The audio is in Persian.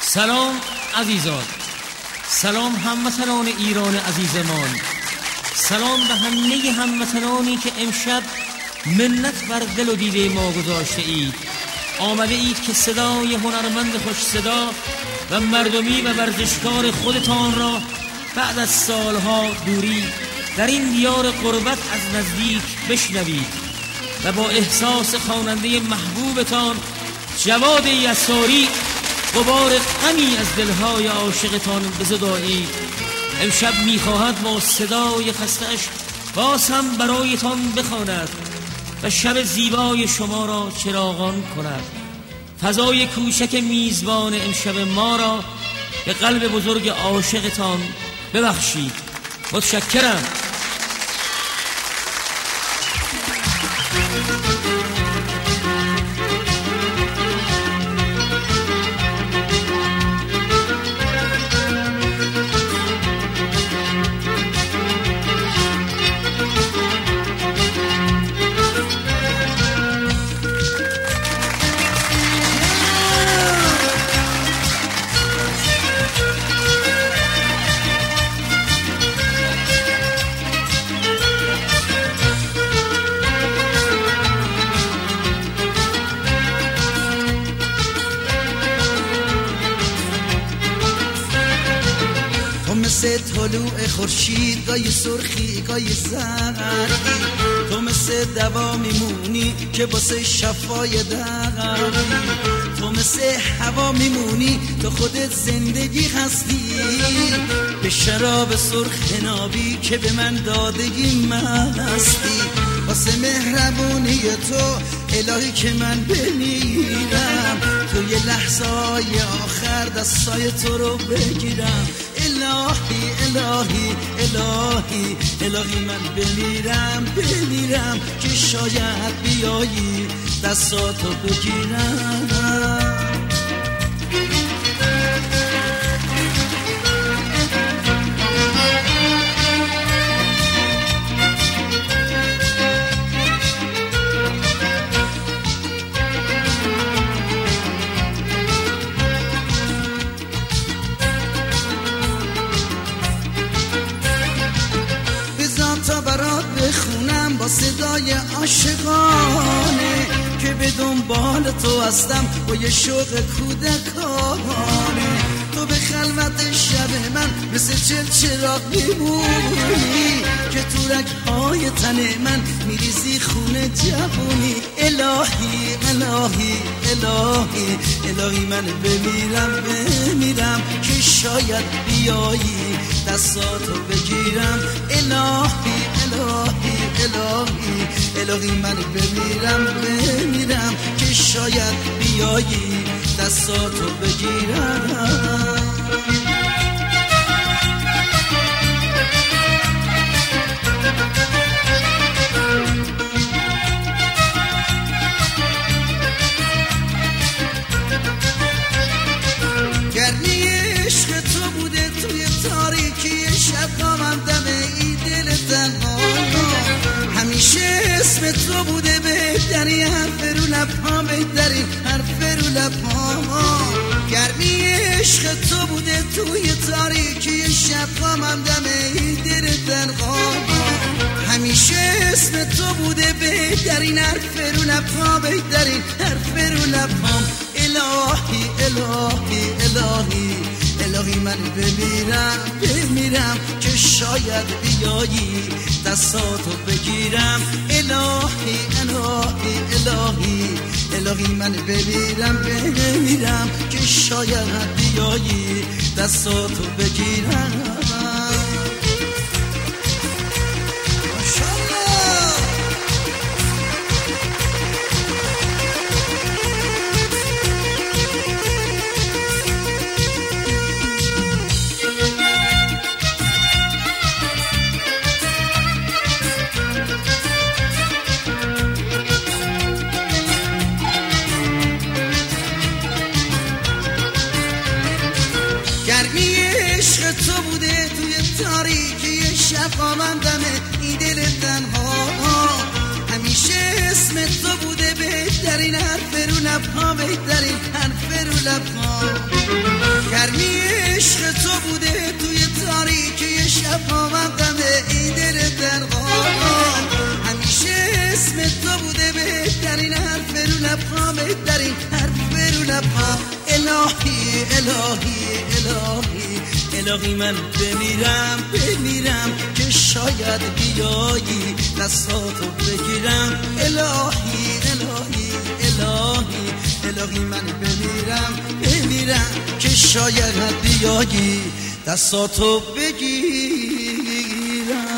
سلام عزیزان، سلام هموطنان ایران عزیزمان، سلام به همه هموطنانی که امشب منت بر دل و دیده ما گذاشته اید. آمده اید که صدای هنرمند خوش صدا و مردمی و ورزشکار خودتان را بعد از سالها دوری در این دیار غربت از نزدیک بشنوید و با احساس خواننده محبوبتان جواد یساری غبار غمی از دلهای عاشقتان بزدایید. امشب میخواهد با صدای خسته‌اش باز هم برایتان بخواند و شب زیبای شما را چراغان کند. فضای کوچک میزبان امشب ما را به قلب بزرگ عاشقتان ببخشید. متشکرم. مثل طلوع خورشید، گاهی سرخی گاهی زردی، تو مثل دوا میمونی که واسه شفای دردی، تو مثل هوا میمونی تو خودت زندگی هستی، به شراب سرخ نابی که به من دادگی مستی، واسه مهربونی تو الهی که من بمیرم، تو یه لحظه های آخر دستای تو رو بگیرم. الهی الهی الهی الهی من بمیرم که شاید بیایی دستاتو بگیرم. تا برات بخونم با صدای عاشقانه که به دنبال تو هستم با یه شوق کودکانه، تو به خلوت شب من مثل چراغ میمونی که تو رگ‌های تن من میریزی خون جوونی. الهی الهی الهی الهی من بمیرم که شاید بیایی دستاتو بگیرم. الهی الهی الهی الهی من بمیرم که شاید بیایی دستاتو بگیرم. گرمی عشق تو بوده توی تاریکی شب قامم دمه ای دل تنها، همیشه اسم تو بوده بهتری حرف رو لبها، بهتری حرف رو لبها. گرمی عشق تو بوده توی تاریکی شب قامم دمه ای دل تنها، همیشه اسم تو بوده بهترین حرف رو لبها، بهترین حرف رو لبها. الهی الهی الهی الهی من بمیرم که شاید بیایی دستاتو بگیرم. الهی الهی الهی الهی من بمیرم که شاید بیایی دستاتو بگیرم. گرمی عشق تو بوده توی تاریکی شب قامم دمه ای دل تنها، همیشه اسم تو بوده به بهترین حرف رو لبها، بهترین حرف رو لبها. گرمی عشق تو بوده توی تاریکی شبها، من غم این دل درغان. همیشه اسم تو بوده بهترین حرف رو لبها، بهترین حرف رو لبها. الهی الهی الهی الهی من بمیرم بمیرم که شاید بیایی دستاتو بگیرم. الهی الهی الهی الهی من بمیرم بمیرم که شاید بیایی دستاتو بگیرم.